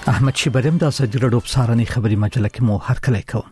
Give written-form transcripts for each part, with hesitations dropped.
احمد شیبریم د ازادي راډیو په سارنې خبري مجله کې مو هرکلی کوم.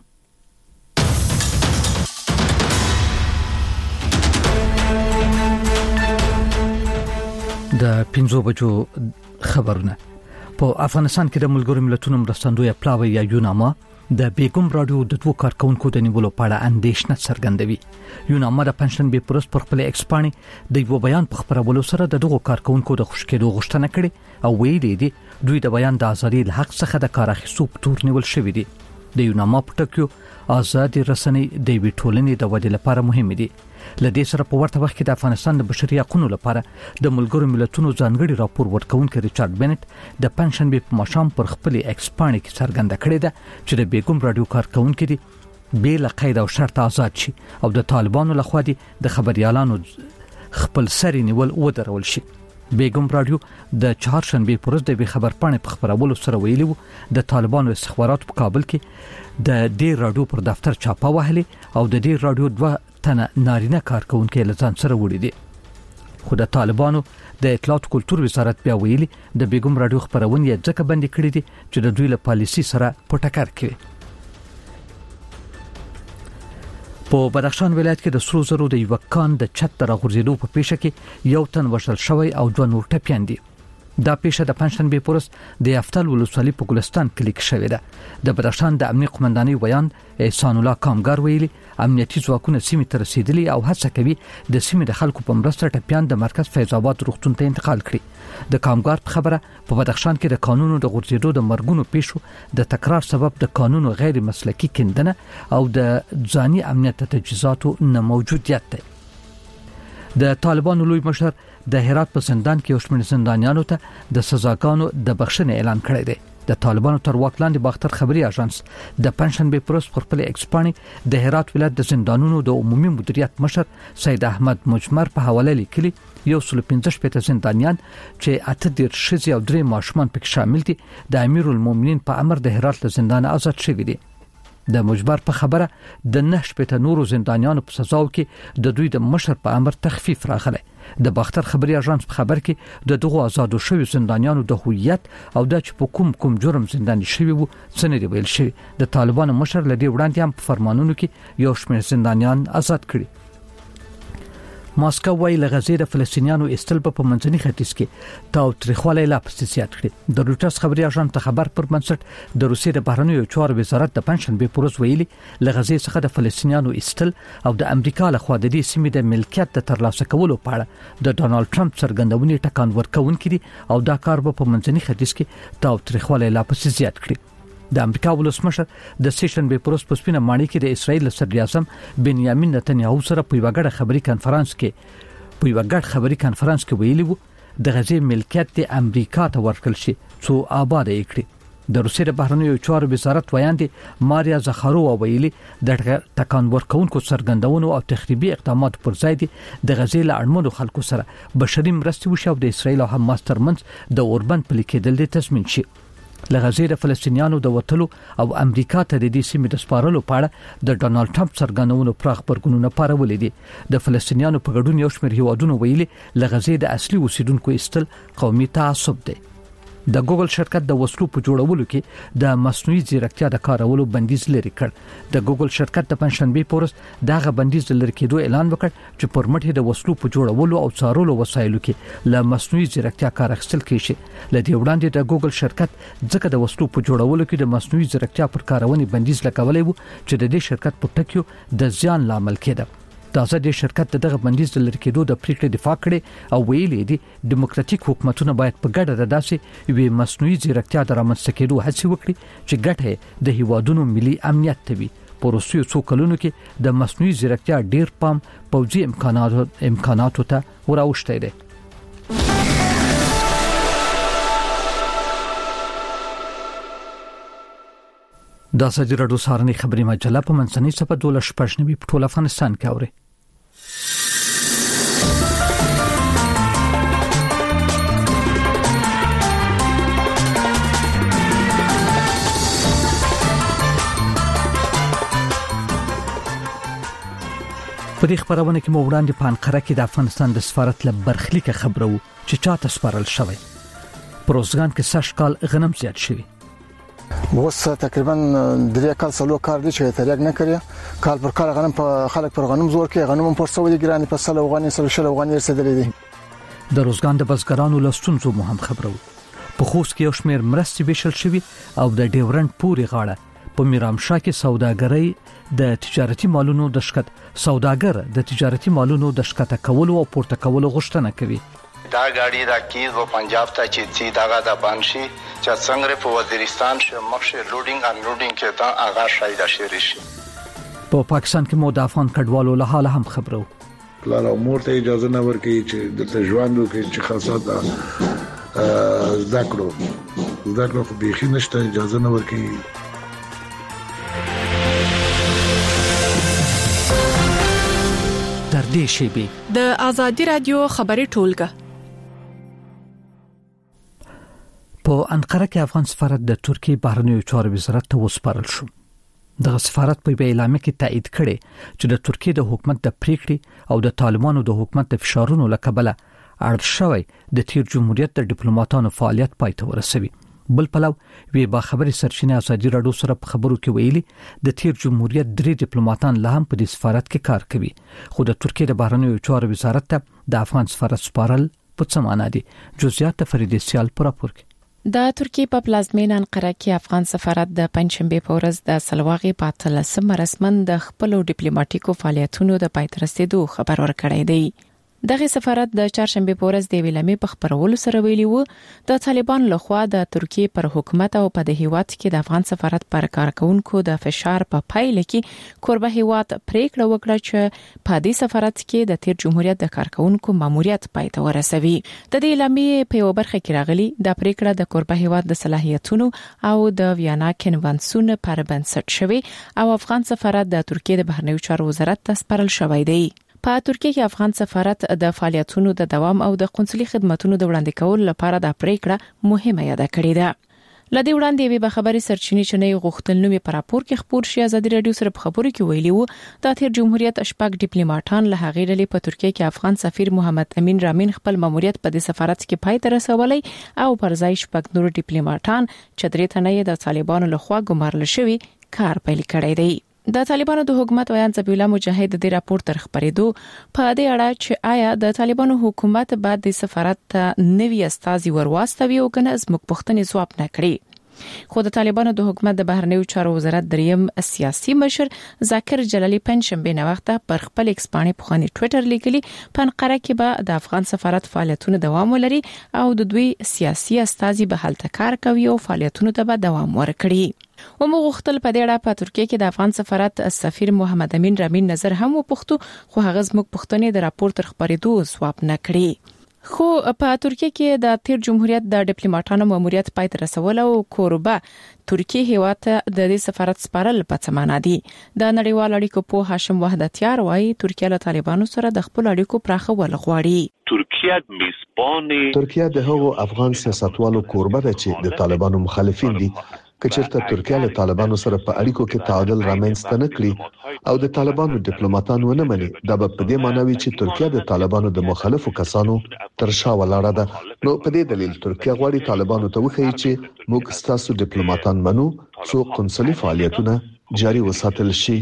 د 5 بجو خبرونه. په افغانستان کې د ملګرو ملتونو مرستندوی پلاوی یا یوناما د بیګم رادیو د 2 کارکونکو د نیولو په اړه اندېښنه څرګندوي. یوناما د پنځشنبه پرست پر خپل ایکسپانی د یو بیان په خبرولو سره د دغو کارکونکو د خوشکېدو غوښتنه کړې او ویلي دي دوی د بیان د ازادي حق څخه د کار اخیستو په تور نیول شوی دي. د یوناما په ټکیو آزادي رسنۍ د وی ټولنې د ودې لپاره مهمه دي. لدې سره په ورته وخت کې د افغانستان د بشري حقوقو لپاره د ملګرو ملتونو ځانګړي راپور ورکونکي ریچارډ بنت د پنځشنبه په ماښام پر خپل ایکسپانی کې څرګنده کړې ده چې د بیګم رادیو کارکونکي دي بل قید او شرط آزاد شي او د طالبانو لخوا دي د خبريالانو خپل سری نیول ودرول شي. بیګم رادیو د چهارشنبه پر ورځ د خبرپاڼې په خبرولو سره ویلي وو د طالبانو استخبارات په کابل کې د دې رادیو پر دفتر چاپه وهلي او د دې رادیو 2 تنه نارینه کارکونکي له ځان سره وړي دي. خو د طالبانو د اطلاعات کلتور وزارت بیا ویلي د بیګم رادیو خبرونه ځکه بندي کړې دي چې د دوی له پالیسي سره په ټکر کې. په بدخشان ولایت کې د سرو زرو د یو کان د چت تر غورځېدو په پیښه کې یو تن وژل شوی او 2 نور ټپيان دي. دا پیښه د پنځشنبه پرست د افتال ولسوالۍ په ګلستان کې لیک شوې ده. د بدخشان د امنیت قومندانۍ ویان احسان الله کامګار ویلي امنیتي ځواکونه سیمې ته رسیدلي او هڅه کوي د سیمې د خلکو په مرسته ټپيان د مرکز فیض آباد روغتون ته انتقال کړي. د کامګار په خبره په بدخشان کې د قانونو د غورځېدو د مرګونو پیښو د تکرار سبب د قانونو غیر مسلکي کیندنه او د ځاني امنیت تجهیزاتو نه موجودیت دی. د طالبانو لوی مشر د هرات په زندان کې اوسمن زندانیانو ته د سزاګانو د بخښنې اعلان کړی دی. د طالبانو تر واک لاندې باختر خبري اژانس د پنځشنبه پرست پر خپل ایکسپانی د هرات ولایت د زندانونو د عمومي مدیریت مشر سید احمد مجمر په حواله لیکلي 115 زندانیان چې 8 شذي او 3 ماشومان پکې شامل دي د امیر المؤمنین په امر د هرات له زندان آزاد شوي دي. د مجبر په خبره د 9 نورو زندانیانو په سزاو کې د دوی د مشر په امر تخفیف راغلی. د باختر خبري اژانس په خبر کې د دغو آزادو شوی زندانیانو د هویت او د چ په کوم جرم زنداني شوی وو څنګه دی ویل شوی. د طالبانو مشر لدی وړاندې هم په فرمانونو کې یو شمېر زندانیان آزاد کړي. ماسکو وايي له غزې د فلسطینیانو استل په منځني ختیځ کې تاوتریخوالی لا پسې زیات کړي. د روټرز خبري اژانس ته خبر پر منځ د روسیې د بهرنیو چارو وزارت د پنځشنبه پر ورځ ویلي له غزې څخه د فلسطینیانو استل او د امریکا له خوا د دې سیمې د ملکیت د ترلاسه کولو په اړه د ډونالد ټرمپ څرګندونې ټکان ورکوونکي دي او دا کار به په منځني ختیځ کې تاوتریخوالی لا پسې زیات کړي. د امریکا ولسمشر د سیشنبه پروس په سپینه ماڼۍ کې د اسرایل صدر اعظم بنیامین نتنیاهو سره په یو غړ خبري کانفرنس کې ویلي وو د غزې ملکیت د امریکا ته ورکړل شي څو آباد یې کړي. د روسیې د بهرنیو چارو وزارت ویاندې ماریا زخارووا ویلي د ټکان ورکونکو څرګندونو او تخریبي اقدامات پر ځای دي د غزې له اړمنو خلکو سره بشري مرستې وشي او د اسرایل او حماس ترمنځ د اوربند پلي کېدل د تضمین شي. له غزې د فلسطینیانو د وټلو او امریکا ته د دې سیمې د سپارلو په اړه د ډونالد ټرمپ څرګندونو پراخ برګونونه پارولې دي. د فلسطینیانو په ګډون یو شمېر هیوادونو ویلي له غزې د اصلي اوسیدونکو استل قومي تعصب دی. د ګوګل شرکت د وسلو په جوړولو کې د مصنوعي ځیرکتیا د کارولو بندیز لري کړ. د ګوګل شرکت د پنځشنبه پورس دغه بندیز لري کېدو اعلان وکړ چې پر مټه د وسلو په جوړولو او څارلو وسایلو کې له مصنوعي ځیرکتیا کار اخیستل کیږي. لدې وړاندې د ګوګل شرکت ځکه د وسلو په جوړولو کې د مصنوعي ځیرکتیا پر کارونې بندیز لګولې وو چې د دې شرکت په ټکیو د زیان لامل کېده. تازه د شرکت دغه بندیز د لری کېدو د پریکړې دفاع کړي او ویلي دي ډیموکراتیک حکومتونه باید په ګډه د داسې وی مصنوعي ځیرکتیا د رامنځته کېدو هڅه وکړي چې ګټه د هیوادونو ملي امنیت ته وي. په وروستیو څو کلونو کې د مصنوعي ځیرکتیا ډیر پام پوځي امکاناتو ته وراوښتی دی. د ازادي راډیو سارنې خبري مجله په منځنۍ صفحه 12 په ټول افغانستان کې اوري. په دې خبرونه کې مو وړاندې په انقره کې د افغانستان د سفارت له برخلیک خبرو چې چاته سپارل شوی. پروزګان کې سږ کال غنم زیات شوی. اوس تقریبا 3 کال سلو کار دي چې تریاګ نه کړی کال پر کال غنم په خلک پر غنم زور کې غنم پر سوي ګراني په سل افغاني سل شل افغاني رسیدلې دي د روزګان د بزګرانو لستونزو مهم خبرو په خوست کې یو شمېر مرستې ویشل شوی او د ډیورنټ پوري غاړه په میرامشاه کې سوداګرۍ د تجارتي مالونو د شکت سوداګر د تجارتي مالونو د شکت کولو او پورته کولو غوښتنه کوي دا غاډي دا کیز و پنجاب ته چې سی داغه د بانشي چې څنګه په وزیرستان شه مخشه لوډینګ ان لوډینګ کې دا اغا شایده شری شي په پاکستان کې مو د افغان کډوالو له حاله هم خبرو پلان او مورته اجازه نه ورکړي چې د ژوندو کې چې خاصه زدکړو خو بيخي نشته اجازه نه ورکړي تر دې شی به د ازادي رادیو خبري ټولګه په انقره کې افغان سفارت د ترکیه بهرنیو چارو وزارت ته وسپارل شو د سفارت په اعلامیه کې تایید کړي چې د ترکیه د حکومت د پریکړې او د طالبانو د حکومت د فشارونو لکبله اړ شوی د تیر جمهوریت د ډیپلوماټانو فعالیت پای ته ورسوي بل پلو وی با خبري سرچینه ازادي رادیو سره په خبرو کې ویلي د تیر جمهوریت 3 ډیپلوماټان له هم په دې سفارت کې کار کوي خو د ترکیه د بهرنیو چارو وزارت ته د افغان سفارت سپارل په څه معنی دي جزئیات فرید سیال پر راپور کې د ترکیه په پلازمینه انقره کې افغان سفارت د پنځشنبه په ورځ د سلواغي په 13 رسمن د خپل ډیپلوماټیکو فعالیتونو د پای ته رسیدو خبر ورکړی دی دغه سفارت د چهارشنبه په ورځ د ویلامې په خبرولو سره ویلي وو د طالبان لخوا د ترکیه پر حکومت او په د هیواد کې د افغان سفارت پر کارکونکو د فشار په پایله کې کوربه هیواد پریکړه وکړه چې په دې سفارت کې د تیر جمهوریت د کارکونکو ماموریت پای ته ورسوي د دې ویلامې په یو برخه کې راغلي د پریکړه د کوربه هیواد د صلاحیتونو او د ویانا کنوانسیون پر بنسټ شوی او افغان سفارت د ترکیه د بهرنیو چارو وزارت ته سپارل شوی دی په ترکیه کې افغان سفارت د فعالیتونو د دوام او د قونسلي خدماتو د وړاندې کولو لپاره د پریکړه مهمه یاد کړې ده لدی وړاندې وی به خبري سرچینې چې نه غوښتل نو په راپور کې خبر شي ازادي رادیو سره په خبرو کې ویلي وو د تیر جمهوریت اشپاک ډیپلوماټان له هغې ډلې په ترکیه کې افغان سفیر محمد امین رامین خپل ماموریت په دې سفارت کې پای ته رسولي او پر ځای شپږ نور ډیپلوماټان چې درې تنه د طالبانو لخوا ګمارل شوی کار پیل کړی دی د طالبانو د حکومت ویان ذبیح مجاهد د راپور تر خبرېدو په دې اړه چې آیا د طالبانو حکومت بعد د سفارت ته نوی استازي ورواستوي او کنه زموږ پښتنې ځواب نه کړي خو د طالبانو د حکومت د بهرنیو چارو وزارت دریم سیاسي مشر ذاکر جلالی پنځشنبه نه وخت پر خپل ایکس باندې په خاني ټوئیټر لیکلي په انقره کې به د افغان سفارت فعالیتونه دوام ولري او د دوی سیاسي استازي به هلته کار کوي او فعالیتونو ته به دوام ورکړي و مو غوښتل په دې اړه په ترکیه کې د افغان سفارت سفیر محمد امین رامین نظر هم وپوښتو خو هغه زموږ پښتنې د راپور تر خبرېدو ځواب نه کړی خو په ترکیه کې د تیر جمهوریت د ډیپلوماټانو ماموریت پای ته رسول او کوربه ترکیه هیواد ته د دې سفارت سپارل په څه معنی دي د نړیوال اړیکو په هاشم وحدتیار وايي ترکیه له طالبانو سره د خپل اړیکو پراخول غواړي ترکیه د هغو افغان سیاستوالو کوربه ده چې د طالبانو مخالفین دي کچېرته ترکیه له طالبانو سره په اړیکو کې تعادل رامنځته نه کړي او د طالبانو ډیپلوماټان ونه مني دا به په دې معنی وي چې ترکیه د طالبانو د مخالفو کسانو تر شا ولاړه ده نو په دې دلیل ترکیه غواړي طالبانو ته وښيي چې موږ ستاسو ډیپلوماټان منو څو قونسلي فعالیتونه جاري وساتل شي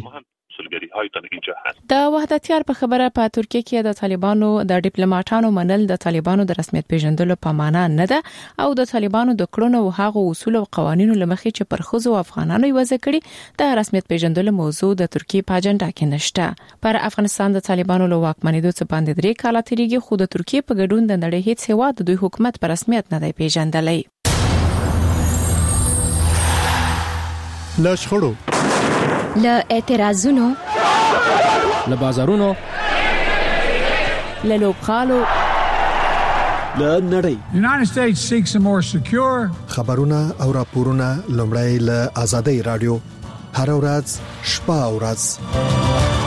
د وحدتیار په خبره په ترکیه کې د طالبانو د ډیپلوماټانو منل د طالبانو د رسمیت پیژندلو په معنا نه ده او د طالبانو د کړنو او هغه اصول او قوانینو لمخې چې پر خزو افغانانو یې وځ کړي د رسمیت پیژندلو موضوع د ترکیه په اجنډا کې نشته پر افغانستان د طالبانو له واکمنېدو څخه باندې 3 کال تیریږي خو د ترکیه په ګډون د نړۍ هیڅ هیواد د دوی حکومت په رسمیت نه دی پیژندلی لا شخړو له اعتراضونو له بازارونو له لوبغالو له نړۍ United States seeks a more secure خبرونه او راپورونه لومړی له آزادۍ رادیو هر ورځ شپه او ورځ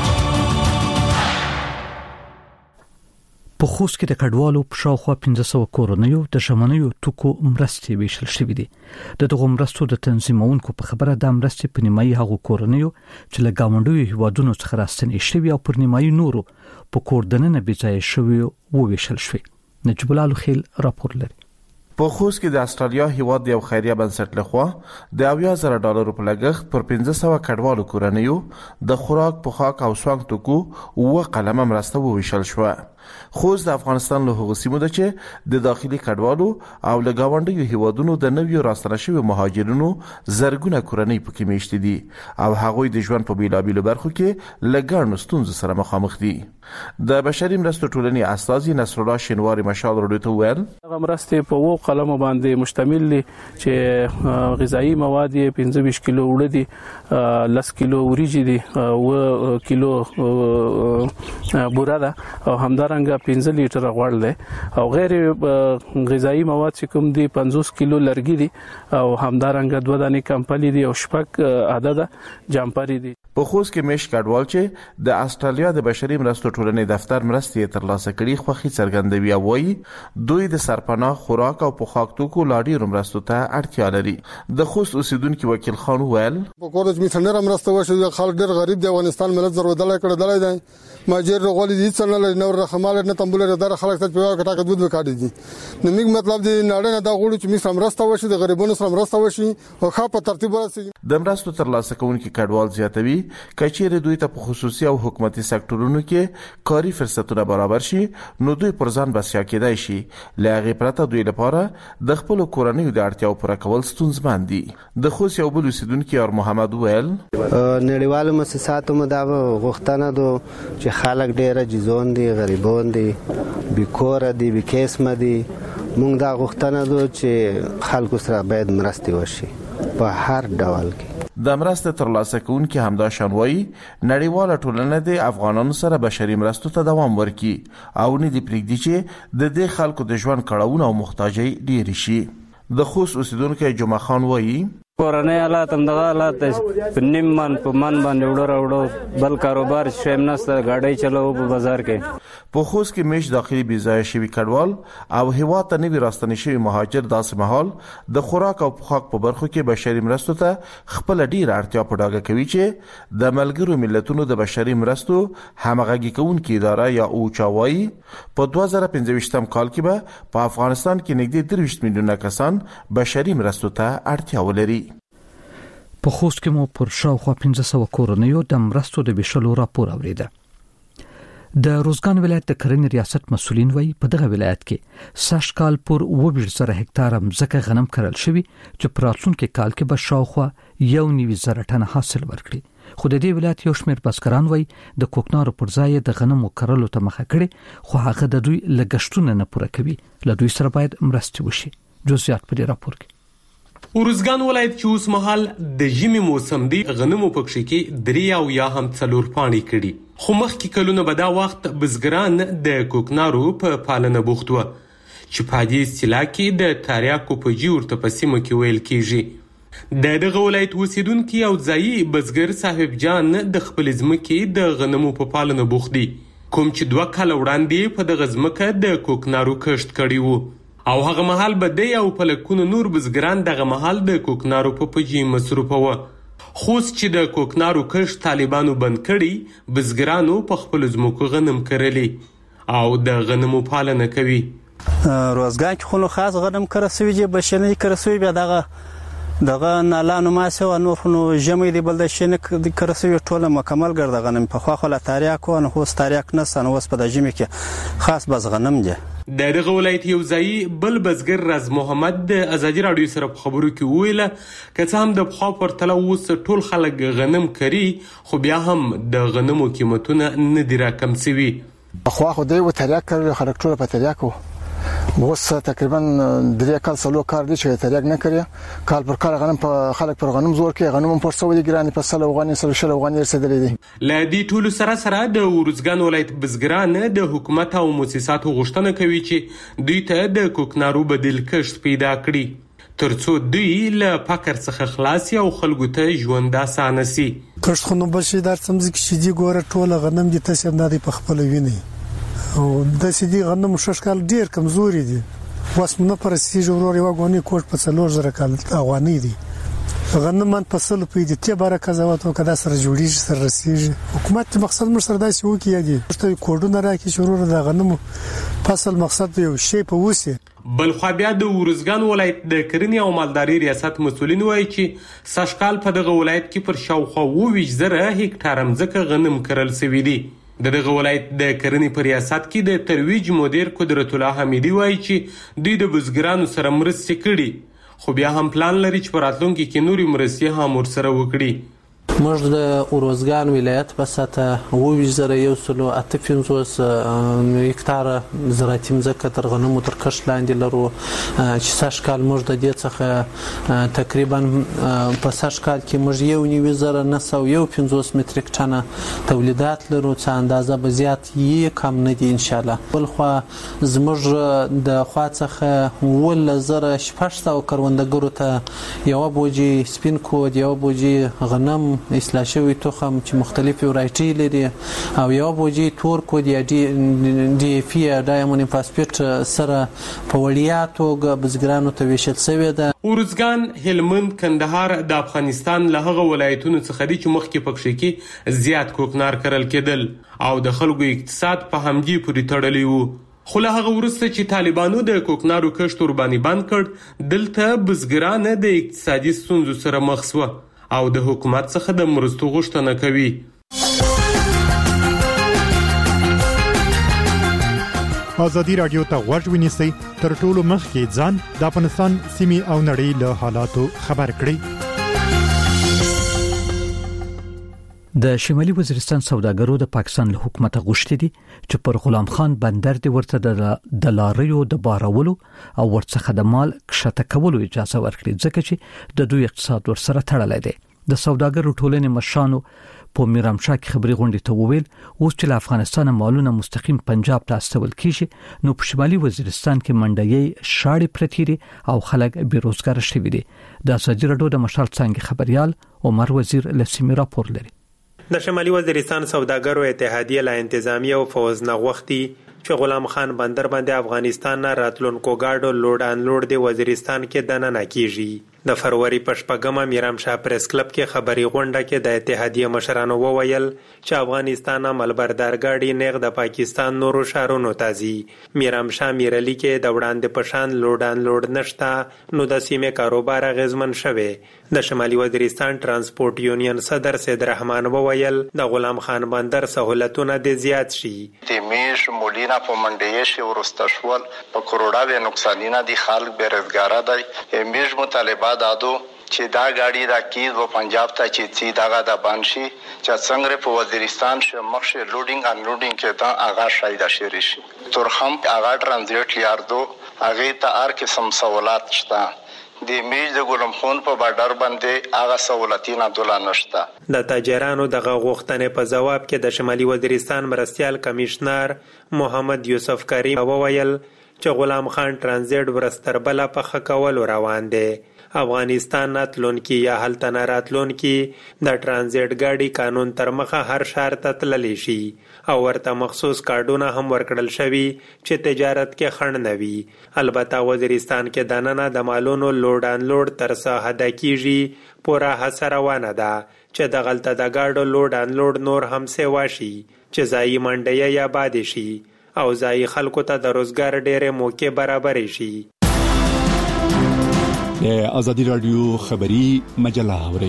په خوست کې د کډوالو په شاوخوا 1500 کورنیو د شمنیو توکو مرستې ویشل شوې دي د دغه مرستو د تنظیمونکو په خبره د مرستې په نیمایي هغو کورنیو چې له گاونډیو هیوادونو څخه راستنې شوي او پر نیمایي نورو په کوردننه بيځای شوی وو ویشل شوی نجیب الله خیل راپور لري په خوست کې د استرالیا هیواد یو خیریه بنسټ لخوا د $80,000 په لګښت پر 1500 کډوالو کورنیو د خوراک، پوښاک او سوانګ توکو و قلمه مرسته وویشل شو. خوست د افغانستان له هغو سیمو ده چې د داخلي کډوالو او له ګاونډیو هیوادونو د نویو راستنه شویو مهاجرینو زرګونه کورنۍ پکې میشتې دي او هغوی د ژوند په بیلابیلو برخو کې له ګڼو ستونزو سره مخامخ دي. د بشري مرستو ټولنې استازي نصر الله شینواری مشال راډیو ته وویل هغه مرستې په و قلمو باندې مشتمل دي چې غذایی مواد یې 25 کیلو وړه دي، 10 کیلو وریجې دي، و کیلو بوره ده او همدارنګه 15 لیټر غوړ دی او غیر غذایی مواد چې کوم دي 50 کیلو لرګي دي او همدارنګه 2 دانې کمپلي دي او شپږ عدد جامپري دي. په خوست کې میش کډوال چې د استرالیا د بشري مرستو ټولنې دفتر مرستې ترلاسه کړي خوښي څرګندوي او وایي دوی د سرپناه، خوراک او پوښاک توکو لا ډېرو مرستو ته اړتیا لري. د خوست اوسیدونکو وکیل خان وویل په کورج میثنره مرسته وشو، خلک ډېر غریب دی، افغانستان ملت ضرورت کړی دی، ماجر غولې دي څنګه لري نو رحماله نه تمبول در خلک ته پیوا کټه کډود وکړي دي. نو موږ مطلب دی نړۍ نه دا غوړي چې موږ مرسته وشي، د غریبانو سره مرسته وشي او ښه په ترتیب ورسي. د مرستو ترلاسه کوونکي کډوال زیاتوي کچېره دوی ته په خصوصي او حکومتي سکتورونو کې کاري فرصتونه برابر شي نو دوی پر ځان بسیا کېدای شي. لغه پرته دوی لپاره د خپل کورنۍ د اړتیاو پوره کول ستونزمن دي. د خوست یو بل اوسیدونکو اور محمد ویل نړیوالو مؤسساتو مداوه غوښتنه دو چې خلک ډېر جزون دي، غریبون دي، بیکور دي، بیکسم دي. موږ دا غوښتنه دو چې خلکو سره باید مرستې وشي په هر ډول کې. د مرسته ترلاسه کوونکي همدا شانوي نړیواله ټولنه د افغانانو سره بشري مرستو ته دوام ورکړي او نه دی پرېږدي چې د دې خلکو د ژوند کړهونه او محتاجي ډېر شي. د خوست اوسیدونکو جمعه خان وایي کورنۍ حالات هم دغه حالات په نیم من په من باندې وړو بل کاروبار شیم نسته، ګاډي چلو په بازار کې. په خوست کې میش داخلي بيځای شوی کډوال او هیواد ته نوی راستنه شوی مهاجر داسې مهال د خوراک او پوښاک په برخو کې بشري مرستو ته خپل ډیر اړتیا په ډاګه کوي چې د ملګرو ملتونو د بشري مرستو همغږي کوونکې اداره یا اوچاوي په 2015 کال کې به په افغانستان کې نږدې 23 میلیونه کسان بشري مرستو ته اړتیا ولري. په خوست کې مو پر شاوخوا 1500 کورنیو د مرستو د ویشلو راپور اوریده. د روزګان ولایت د کرنې ریاست مسولین وایي په دغه ولایت کې سږ کال پر 20,000 هکتار ځمکه غنم کرل شوی چې په راتلونکي کال کې به شاوخوا 1,000 ټن حاصل ورکړي. خو د دې ولایت یو شمېر بزګران وایي د کوکنارو پر ځای د غنمو کرلو ته مخه کړي خو هغه د دوی لګښتونه نه پوره کوي. له دوی سره باید مرسته وشي. جزئیات په دې راپور کې. روزګان ولایت چې اوس مهال د ژمي موسم دی غنمو پکښې کې 3 او یا هم 4 پاڼې کړي، خو مخکې کلونه به دا وخت بزګران د کوکنارو په پالنه بوخت وو چې په دې اصطلاح کې د تریاکو په جی ورته په سیمه کې ویل کېږي. د دغه ولایت اوسیدونکي او ځایي بزګر صاحب جان د خپل ځمکې د غنمو په پالنه بوخت دي، کوم چې 2 کال وړاندې په دغه ځمکه د کوکنارو کښت کړی وو او هغه مهال به دی او په لکونو نور بزګران دغه مهال د کوکنارو په پجې مصروفه وو. خوست چې د کوکنارو کښت طالبانو بند کړي، بزګرانو په خپل ځمکو غنم کرلی او د غنمو پالنه کوي. روزګان کې خو خاص غنم کرسوي چې بشنه کرسوي بیا دغه نالانو ماسه او نور نو جمعي دی بل د شنه کرسوي ټوله مکمل ګرځي غنم په خوا خلا تاریخ او نو تاریخ نه سن وس په د جمعي کې خاص بس غنم دي. د دغه ولایت یو ځای بل بزګر راز محمد د ازادي رادیو سره په خبرو کې ویله که څه هم د پخوا پرتله اوس ټول خلک غنم کري خو بیا هم د غنمو قیمتونه نه دي راکم شوي. پخوا خو دی و تریاک کړی خلک ټول په تریاکو اوس تقریبا 3 کال سلو کار دي چې تریاک نه کړی کال پر کال غنم په خلک پر غنم زور کې غنم پر سو دي ګراني په سلو غني سلو شل غني رسیدلې دي. ل دې ټول سره د روزګان ولایت بزګران د حکومت او مؤسساتو غوښتنه کوي چې دوی ته د کوکنارو بدیل کښت پیدا کړي ترڅو دوی له فقر څخه خلاص او خلکو ته ژوند آسانه شي. کښت خو نو بشي در سمځ کې شي دي ګوره ټول غنم دي تاسو نه دي په خپل ویني او د سیدي غنم ششکال ډیر کمزوري دي واس نه پرستی جوړوري واغونی کوټ په 4000 کال افغاني دي غنم من په سل په دې ته برکه زوات او کدا سره جوړیږي سره رسیږي حکومت مقصد مر سره داسې وکیږي چې کوډونه راکې شروع د غنم فصل مقصد یو شی په وسی. بلخوا بیا د ارزګان ولایت د کرنې او مالداري ریاست مسؤلین وایي چې سږکال په دغه ولایت کې پر شاوخوا 27,000 هکټاره مځکه غنم کرل شوي دي. د دغه ولایت د کرنې په ریاست کې د ترویج مدیر قدرت الله حمیدي وایي چې دوی د بزګرانو سره مرستې کړي، خو بیا هم پلان لري چې په راتلونکي کې نورې مرستې هم ورسره وکړي. موږ د ارزګان ولایت په سطح 2158 هکټاره زراعتي مځکه تر غنمو تر کښت لاندې لرو چې سږکال موږ د دې څخه تقریبا په سږکال کې موږ 19,950 متریک ټنه تولیدات لرو، څه اندازه به زیات یې کم نه دي ان شاء الله. بلخوا زموږ د خوا څخه 17,600 کروندګرو ته یو بوجي سپین کود، یو بوجي غنم اصلاح شوی تخم چې مختلفې ورایټي لري او یو بوجي تور کود یا ډي اف یا ډایمونډ فاسفیټ سره په وړیا توګه بزګرانو ته ویشل شوی ده. ارزګان، هلمند، کندهار د افغانستان له هغه ولایتونو څخه دي چې مخکې پکښې کې زیات کوکنار کرل کېدل او د خلکو اقتصاد په همدې پورې تړلی وو. خو له هغه وروسته چې طالبانو د کوکنارو کښت ورباندې بند کړ، دلته بزګران د اقتصادي ستونزو سره مخ شوه او د حکومت څخه د مرستو غوښتنه کوي. ازادي راډیو ته غوږ ونیسئ، تر ټولو مخکې ځان د افغانستان سیمې او نړۍ له حالاتو خبر کړئ. د شمالي وزیرستان سوداګرو د پاکستان له حکومت غوښتي دي چې پر غلام خان بندر دی ورته د لاریو د بارولو او ورڅخه د مال کښته کولو اجازه ورکړي، ځکه چې د دوی اقتصاد ورسره تړلی دی. د سوداګرو ټولنې مشرانو په میرامشاه کې خبري غونډې ته وویل اوس چې له افغانستان مالونه مستقیم پنجاب ته استول کیږي نو په شمالي وزیرستان کې منډیي شاړې پرتيري او خلک بیروزګار شوي دي. د ازادي راډیو د مشال څنګه خبريال عمر وزیر لسمی راپور لري. د شمالي وزیرستان سوداګرو اتحادیه لا انتظامیه او فوز نغوښتي چې غلام خان بندر باندې افغانستان نه راتلونکو گاډو لوډ ان لوډ دی وزیرستان کې دننه کیږي. د فروری په شپږمه میرامشاه پریس کلب کې خبري غونډه کې د اتحادیه مشرانو وویل چې افغانستان ملبردار گاډي نیغ د پاکستان نورو شهرونو تازي. میرامشاه میرلی کې د وړاندې پشان لوډ ان لوډ نشته نو د سیمه کاروبار غزمن شوه. د شمالي وزیرستان ترانسپورت یونین صدر سید رحمان وویل د غلام خان بندر سہولتونه د زیات شي. تیمیش مولینا په منډې شي ورستشول په کروڑا و نقصانینا دي خلک بیروزګار دي. امیش مطالبه دادو چې دا گاډي دا کیز و پنجاب ته چې سی داغه د بانشي چې څنګه په وزیرستان شه مخشه لوډینګ ان لوډینګ کې دا آغاز شایده شری شي. ترخم آغاز ترانزیت یاردو هغه ته هر قسم سہولت شته. د میج د ګلم خون په بارډر باندې هغه سہولتونه دوله نشته. د تاجرانو دغه غوښتنې په جواب کې د شمالي وزیرستان مرستيال کمشنر محمد یوسف کریم وویل چې غلام خان ترانزیت ورستربله په خکول روان دی. افغانستان ناتلونکي یا هلته راتلونکي د ترانزیت گاډي قانون تر مخه هر شهر ته تللی شي او ورته مخصوص کارډونه هم ورکړل شوي چې تجارت کې خنډ نه وي. البته وزیرستان کې دننه د مالونو لوډ ان لوډ تر څه حد کېږي پورا هڅه روانه ده چې د غلطه د گاډو لوډ ان لوډ نور هم سیوا شي چې ځایي منډۍ یا باد شي او ځایي خلکو ته د روزګار ډېرې موقع برابرې شي. د ازادي رادیو خبری مجله اوري.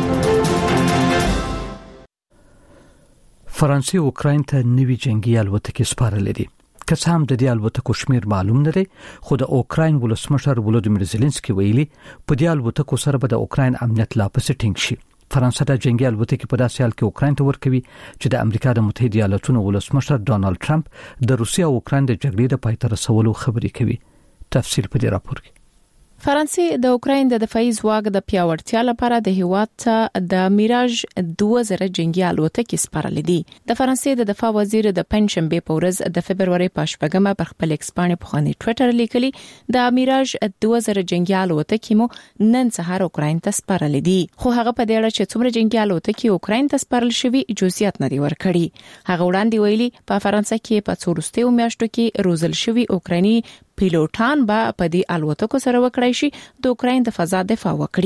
فرانسې اوکراین ته نوي جنگي الوتکې سپارلې دي. که څه هم د دې الوتکو شمیر معلوم نه دی، خو د اوکراین ولسمشر ولودیمیر زيلنسکي ویلي په دې الوتکو سره به د اوکراین امنیت لا پسې ټینګ شي. فرانسه د جنگي الوتکې په داسې حال کې اوکراین ته ورکوي چې د امریکا د متحده ایالاتونو ولسمشر ډونالد ټرمپ د روسیا او اوکراین د جګړې د پای ته رسولو خبرې کوي. تفصیل په دې راپور کې. فرانسې د اوکراین د دفاعي ځواک د پیاوړتیا لپاره د هیواد ته د میراژ 2000 جنگي الوتکې سپارلې دي. د فرانسې د دفاع وزیر د پنځشنبه په ورځ د فبرवरी په شپږمه پر خپل ایکس باندې په خاني ټوئیټر لیکلي د میراژ 2000 جنگي الوتکې مو نن سهار اوکراین ته سپارلې دي. خو هغه په دې اړه چې څومره جنگي الوتکې اوکراین ته سپارل شوي جزئیات نه دی ورکړي. هغه وړاندې ویلي په فرانسې کې په څورستیو میاشتو کې روزل شوي اوکرایني پیلوټان به په دې الوتکو سره وکړای شي د اوکراین د فضا دفاع وکړي.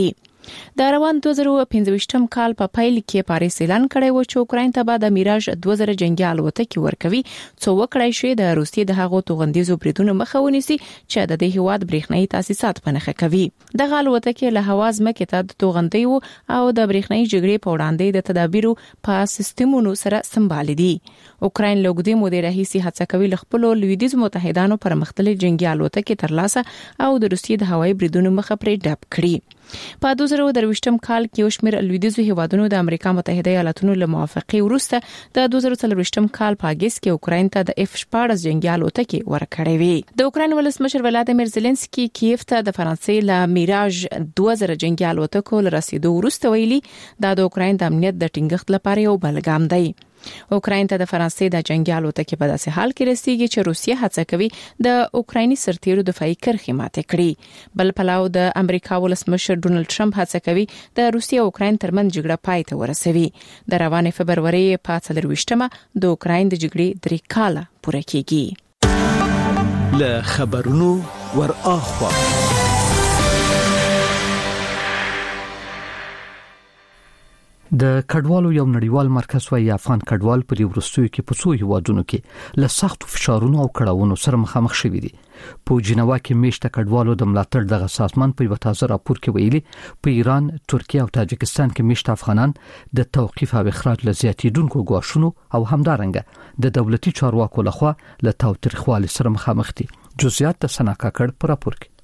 د روان 2025م کال په پیل کې پاریس اعلان کړی و چې اوکراین ته به د میراژ 2000 جنگي الوتکې ورکوي څو وکړای شي د روسیې د هغو توغندیزو بریدونو مخه ونیسي چې د دې هیواد برېښنايي تاسیسات پنهخه کوي. د الوتکې له هوا ځمکې ته د توغندیو او د برېښنايي جګړې په وړاندې د تدابیرو په سیستمونو سره سمبال دي. اوکراین له اوږدې مودې راهیسې هڅه کوي خپل لویدیز متحدانو پر مختلف جنگي الوتکې ترلاسه او د روسیې د هوایي بریدونو مخه پرې ډب کړي. په 2023م کال کې یو شمېر لویدیزو هیوادونو د امریکا متحده ایالاتونو له موافقې وروسته د 2024م کال په اگست کې اوکراین ته د F-14 جنگي الوتکې ورکړې وې. د اوکراین ولسمشر ولادیمیر زيلنسکي کیف ته د فرانسې له میراژ 2000 جنگي الوتکو لرسیدو وروسته ویلي دا د اوکراین د امنیت د ټینګښت لپاره یو بل ګام دی. اوکراین ته د فرانسې د جنگي الوتکې په داسې حال کې رسیږي چې روسیه هڅه کوي د اوکرایني سرتیرو دفاعي کرښې ماتې کړي. بل پلاو د امریکا ولسمشر ډونالد ټرمپ هڅه کوي د روسیه او اوکراین ترمنځ جګړه پای ته ورسوي. د روانې فبروري په 24مه د اوکراین د جګړې 3 کاله پوره کیږي. له خبرونو ور اخوا د کډوالو یو نړیوال مرکز وايي افغان کډوال په وروستیو کې په څو هیوادونو کې له سخت فشارونو او کړاوونو سره مخامخ شوي دي. په جنیوا کې میشته کډوالو د ملاتړ دغه سازمان په یو تازه راپور کې ویلي په ایران، ترکیه او تاجکستان کې میشته افغانان د توقيف او اخراج له زیاتیدونکو غواښونو او همدارنګه د دولتي چارواکو لخوا له تاوتریخوالي سره مخامخ دي. جزئیات د سنا کاکړ په راپور کې.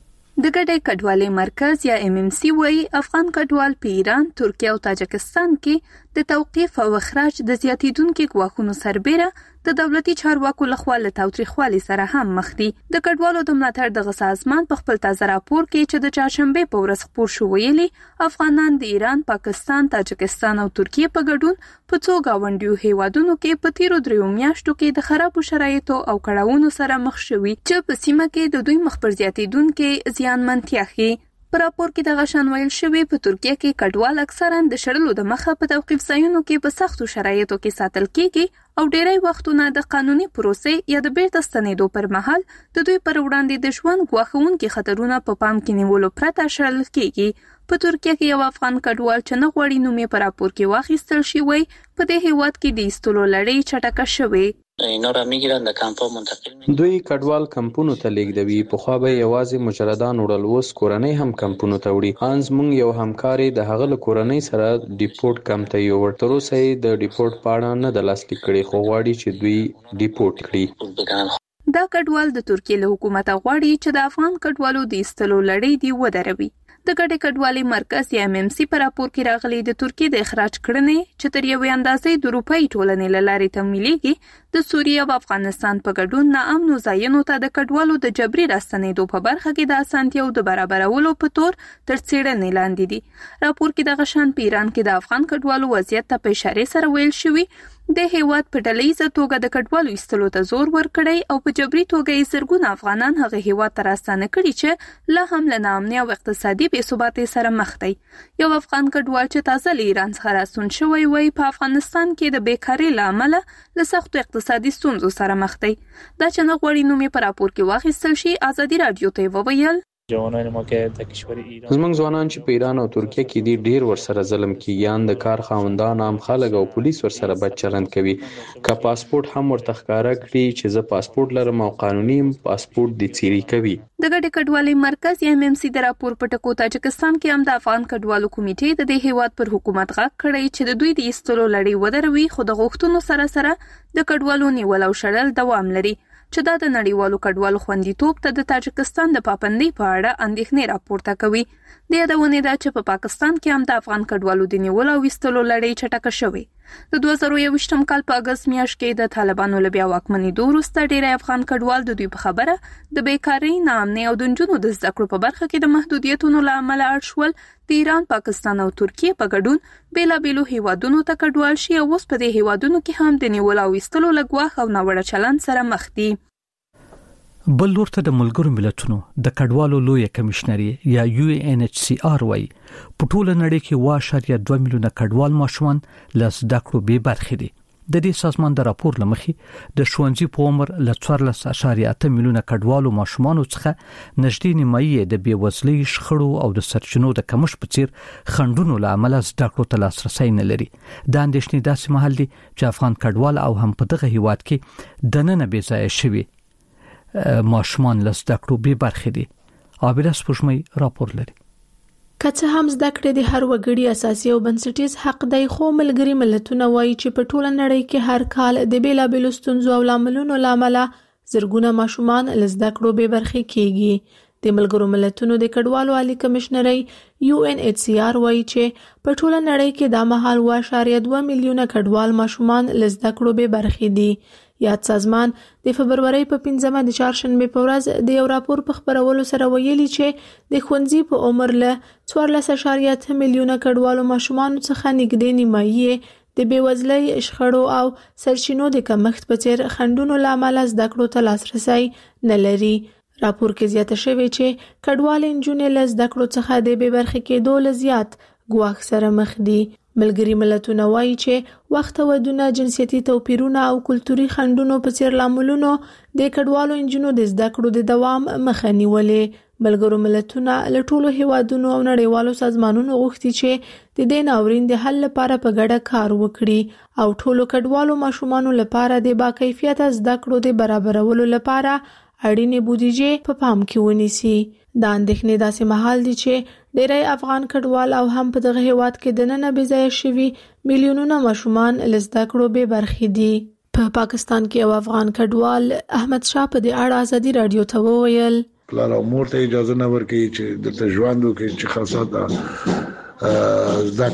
د ګډې کډوالۍ مرکز یا MMC وایي افغان کډوال په ایران، ترکیه او تاجکستان کې د توقيف او اخراج د زیاتیدونکو غواخونو سربېره د دولتي چارواکو لخوا له تاوتریخوالي سره هم مخ دي. د کډوالو د ملاتړ دغه سازمان په خپل تازه راپور کې چې د چهارشنبه په ورځ خپور شو ویلي افغانان د ایران، پاکستان، تاجکستان او ترکیه په ګډون په څو گاونډیو هیوادونو کې په تیرو 3 میاشتو کې د خرابو شرایطو او کړاوونو سره مخ شوي چې په سیمه کې د دوی مخ پر زیاتیدونکو زیانمنتیا ښيي. په راپور کې د غشان ویل شوی په ترکیه کې کډوال اکثرا د شړلو د مخه په توقيف ځایونو کې په سختو شرایطو کې ساتل کیږي او ډیری وختونه د قانوني پروسې یا د بیرته ستنېدو پر مهال د دوی پر وړاندې د ژوند غواخونکو خطرونه په پام کې نیولو پرته شړل کیږي. په ترکیه کې یو افغان کډوال چې نه غواړي نوم یې په راپور کې واخیستل شي وای په دې هیواد کې د ایستلو لړۍ چټکه شوې. اینا را میگیرن د کمپو منتقل میکنن. دوی کډوال کمپونو ته لیږدوي. په خو به یوازې مجردان وړل، وس کورنۍ هم کمپونو ته وړي. انز مونږ یو همکاري د هغه له کورنۍ سره ډیپورټ کم ته یو ورته روسي د ډیپورټ پاڼه نه د لاسلیک کړي خو غواړي چې دوی ډیپورټ کړي. دا کډوال د ترکیه له حکومت غواړي چې د افغان کډوالو د ایستلو لړۍ دی ودروي. د ګډې کډوالۍ مرکز یا MMC په راپور کې راغلي د ترکیه د اخراج کړنې چې تر یوې اندازې د اروپאי ټولنې له لارې تمویلېږي د سوریه او افغانستان په ګډون ناامنو ځایونو ته د کډوالو د جبري راستنېدو په برخه کې د اسانتیاو د برابرولو په تور تر څېړنې لاندې دي. راپور کې د غشان په ایران کې د افغان کډوالو وضعیت ته په اشاره سره ویل شوی د هیواد په ډلهیزه توګه د کډوالو ایستلو ته زور ورکړی او په جبري توګه یې زرګونه افغانان هغه هیواد ته راستانه کړي چې لا هم له ناامنۍ او اقتصادي بې ثباتۍ سره مخ دی. یو افغان کډوال چې تازه له ایران څخه راستون شوی وای په افغانستان کې د بیکارۍ له امله له سختو اقتصادي ستونزو سره مخ دی. دا چې نه غواړي نوم یې په راپور کې واخیستل شي ازادي رادیو ته وویل زمونږ ځوانان چې په ایران او ترکیه کې دي ډیر ورسره ظلم کیږي. د کار خاوندان عام خلک او پولیس ورسره بد چلند کوي. که پاسپورت هم ورته ښکارا کړي چې زه پاسپورت لرم او قانوني پاسپورت د چيري کوي. د ګډې کډوالۍ مرکز یا MMC د راپور په ټکو تاجکستان کې هم د افغان کډوالو کمیټې د دې هیواد پر حکومت غږ کړی چې د دوی د ایستلو لړۍ ودروي خو د غوښتنو سره سره د کډوالو نیول او شړل دوام لري چې دا د نړیوالو کډوالو خوندیتوب ته د تاجکستان د پابندۍ په اړه اندېښنې راپورته کوي. د یادونې ده چې په پاکستان کې هم د افغان کډوالو د نیولو او ایستلو لړۍ چټکه شوې. د 2021م کال په اگست میاشت کې د طالبانو له بیا واکمنېدو وروسته ډېری افغان کډوال د دوی په خبره د بیکارۍ، ناامنۍ او د نجونو د زده کړو په برخه کې د محدودیتونو له امله اړ شول د ایران، پاکستان او ترکیه په ګډون بیلابیلو هیوادونو ته کډوال شي او اوس په دې هیوادونو کې هم د نیولو او ایستلو له ګواښ او ناوړه چلند سره مخ دي. بل لورته د ملګرو ملتونو د کډوالو لوی کمشنري یا UNHCR وايي په ټوله نړۍ کې 1.2 میلیونه کډوال ماشومان له زده کړو بې برخې دي. د دې سازمان د راپور لمخې د ښوونځي په عمر له 14.8 میلیونه کډوالو ماشومان څخه نږدې نیمایي د بیوزلۍ شخړو او د سرچینو د کمښت په څیر خنډونو له امله زده کړو ته لاسرسي نه لري. دا اندېښنې داسې مهال دي چې افغان کډوال او هم په دغه هیواد کې د نن بې ځایه شوي ماشومان له زده کړو بې برخې دي. عابده سپوږمۍ راپور لري. که څه هم زده کړې د هر وګړي اساسي او بنسټیز حق دی، خو ملګري ملتونه وایي چې په ټوله نړۍ کې هر کال د بیلابېلو ستونزو او لاملونو له امله زرګونه ماشومان له زده کړو بې برخې کیږي. د ملګرو ملتونو د کډوالو عالی کمشنرۍ UNHCR وایي چې په ټوله نړۍ کې دا مهال 2.2 میلیونه کډوال ماشومان له زده کړو بې برخې دي. یاد سازمان د فبرورۍ په 5مه د چهارشنبه په ورځ د یو راپور په خبرولو سره ویلي چې د ښوونځي په عمر له 14.8 میلیونه کډوالو ماشومان څخه نږدې نیمایي د بیوزلۍ شخړو او سرچینو د کمښت په څیر خنډونو له امله زده کړو ته لاسرسي نه لري. راپور کې زیاته شوی چې کډوال نجونې له زده کړو څخه د بې برخې کېدو له زیات ګواښ سره مخ دي. ملګري ملتونه وایي چې وخت ودونه، جنسیتي توپیرونه او کلتوري خنډونو په څیر لاملونو د کډوالو انجونو د زده کړو د دوام مخه نیولې. ملګرو ملتونه له ټولو هیوادونو او نړیوالو سازمانونو غوښتي چې د دې ناورین د حل لپاره په ګډه کار وکړي او ټولو کډوالو ماشومانو لپاره د باکیفیته زده کړو د برابرولو لپاره اړینې بودیجې په پام کې ونیسي. دا اندېښنې داسې مهال دي چې ډېری افغان کډوال او هم په دغه هیواد کې د نن بې ځایه شوي میلیونونه ماشومان له زده کړو بې برخې دي. په پاکستان کې یو افغان کډوال احمد شاه په دې اړه ازادي رادیو ته وویل پلار او مور ته اجازه نه ورکوي چې دلته ژوند وکړي، چې خاصه زده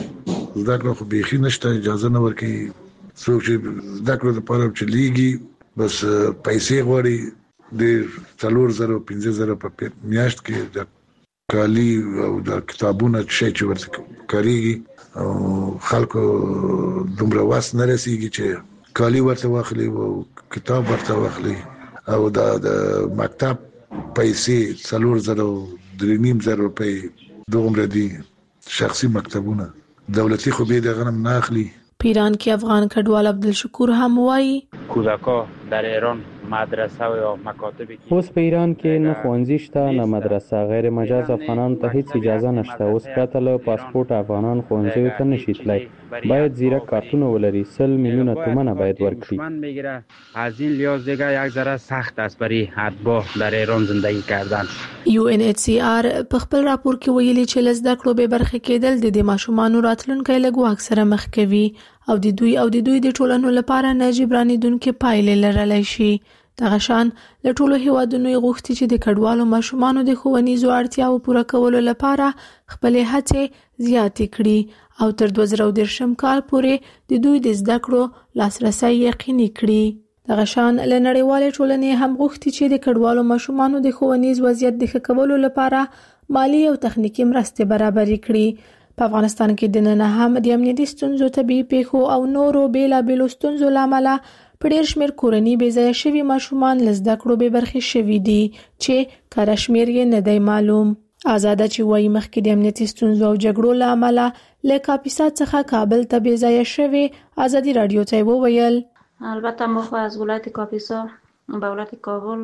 کړو خو بیخي نشته، اجازه نه ورکوي. څوک چې زده کړو لپاره چلیږي بس پیسې غواړي. د 4,000-5,000 په میاشت کې د کالی او د کتابونو چې ورته کاریږي او خلکو دومره واس نه رسیږي چې کالی ورته واخلي او کتاب ورته واخلي. او د مکتب پیسې 4,000-3,500 روپۍ دومره دي. شخصي مکتبونه دولتي خو به د غنم نه اخلي. په ایران کې افغان کډوال عبدالشکور هم وایي کودکا در ایران مدرسه و یا مکاتبی که اوس په ایران کې نه ښوونځي شته نه مدرسه. غیر مجاز افغانانو ته هیڅ اجازه نشته. اوس پرته له پاسپورت افغانان ښوونځیو ته نشي تللی. باید زیرک کارتونه ولري. 100 میلیونه تومنه باید ورکړي. از این لحاظ دیگه یک ذره سخت است برای اتباع در ایران زندگی کردن. UNHCR په خپل راپور کې ویلي چې له زده کړو بې برخې کېدل د ماشومانو راتلونکی له ګواښ سره مخ کوي او د دوی د ټولنو لپاره نه جبرانېدونکې پایلې لرلی شي. دغه شان له ټولو هیوادونو غوښتي چې د کډوالو ماشومانو د ښوونیزو اړتیاوو پوره کولو لپاره خپلې هڅې زیاتې کړي او تر 2030 کال پورې د دوی د زده کړو لاسرسي یقیني کړي. دغه شان له نړیوالې ټولنې هم غوښتي چې د کډوالو ماشومانو د ښوونیز وضعیت د ښه کولو لپاره مالی او تخنیکی مرستې برابرې کړي. په افغانستان کې د نن هم د امنیتي ستونزو، طبیعي پیښو او نورو بیلابېلو ستونزو له امله په ډېر شمېر کورنۍ بې ځایه شوي ماشومان له زده کړو بې برخې شوي دي چې کره شمېر یې نه دی معلوم. آزاده چې وایي مخکې د امنیتي ستونزو او جګړو له امله له کاپیسا څخه کابل ته بې ځایه شوې ازادي رادیو ته وویل البته ما خو از ولایت کاپیسا به ولایت کابل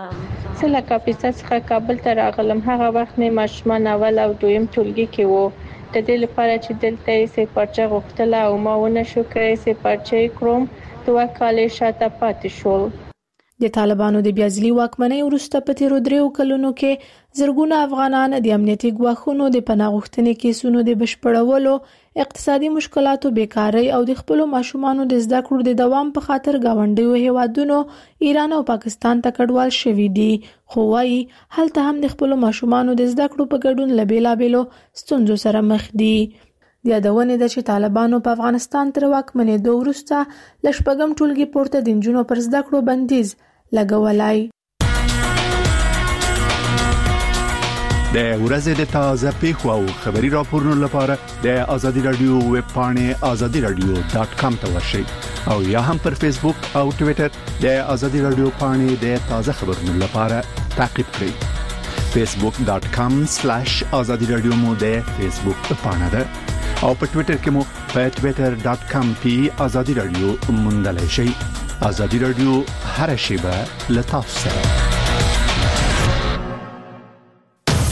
زه له کاپیسا څخه کابل ته راغلم. هغه وخت مې ماشومان اول او دویم ټولګي کې وو. د دې لپاره چې دلته یې سپارچه غوښتله او ما ونه شو کړی سپارچه یې کړم. 2 کال شاته پاتې شول. د طالبانو د بیازلي واکمنۍ وروسته په تیرو 3 کلونو کې زرګونه افغانان د امنیتي ګواښونو د پناه غوښتنې کیسونو د بشپړولو، اقتصادي مشکلاتو، بیکارۍ او د خپلو ماشومانو د زده کړو د دوام په خاطر ګاونډیو هیوادونو ایران او پاکستان ته کډوال شوي دي. خو وايي هلته هم د خپلو ماشومانو د زده کړو په ګډون له بیلابېلو ستونزو سره مخ دي. د یادونې ده چې طالبانو په افغانستان تر واکمنېدو وروسته له 6 ټولګي پورته د نجونو پر زده کړو بندیز لګولای. د ورځې د تازه پیښو او خبري راپورونو لپاره د ازادي رادیو ویب پاڼې azadiradio.com ته ورشئ او یا هم پر فیسبوک او ټوئیټر د ازادي رادیو پاڼې د تازه خبرونو لپاره تعقیب کړئ. facebook.com/azadiradio مو د فیسبوک پاڼه ده او په ټوئیټر کې مو په twitter.com/azadi radio موندلای شئ. ازادي رادیو هر شیبه لتاف سره.